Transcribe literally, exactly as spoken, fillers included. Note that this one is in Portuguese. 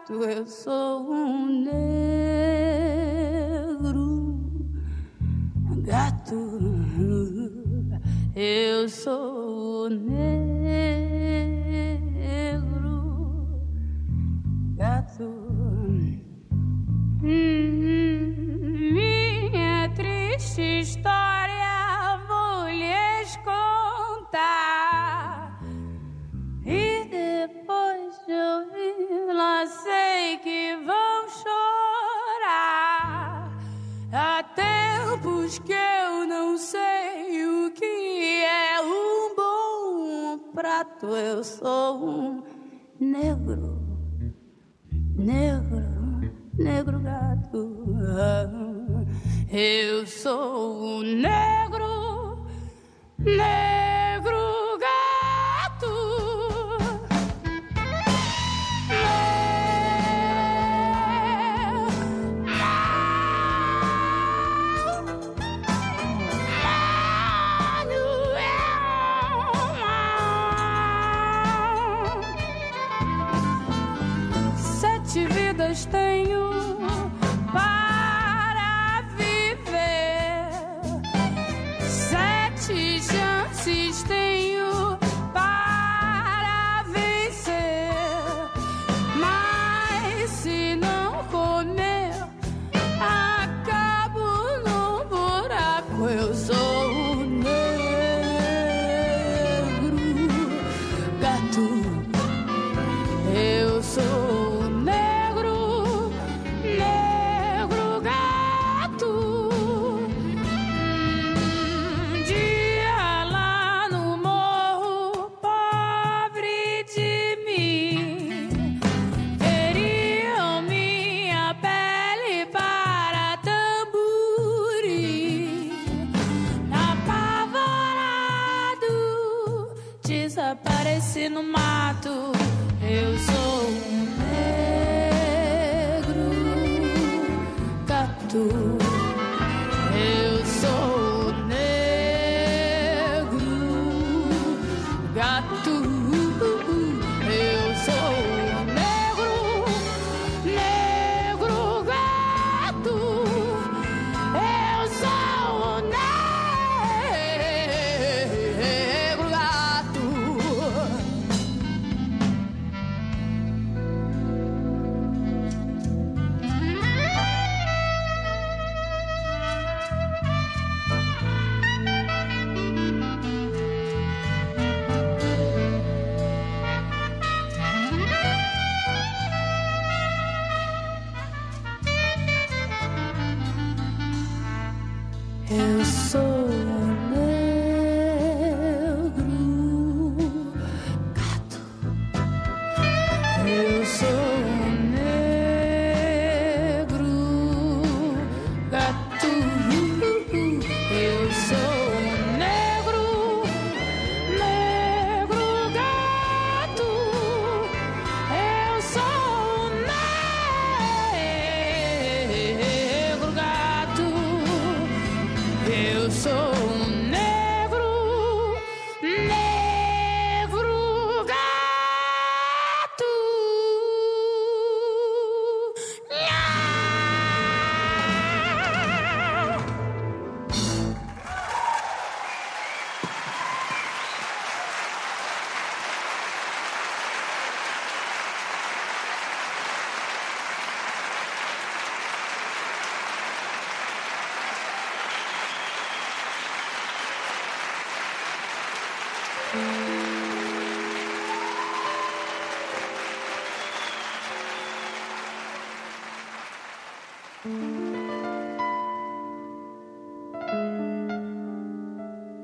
gato, eu sou um negro gato, eu sou negro gato. Hum, minha triste história vou lhes contar, e depois de ouvi-la sei que vão chorar. Há tempos que eu não sei o que é um bom prato. Eu sou um negro, negro, negro gato. Eu sou um negro, negro gato. Sete vidas tenho para viver, sete chances tenho para vencer, mas se não comer, acabo no buraco. Eu sou um negro gato, eu sou desapareci no mato. Eu sou um negro gato.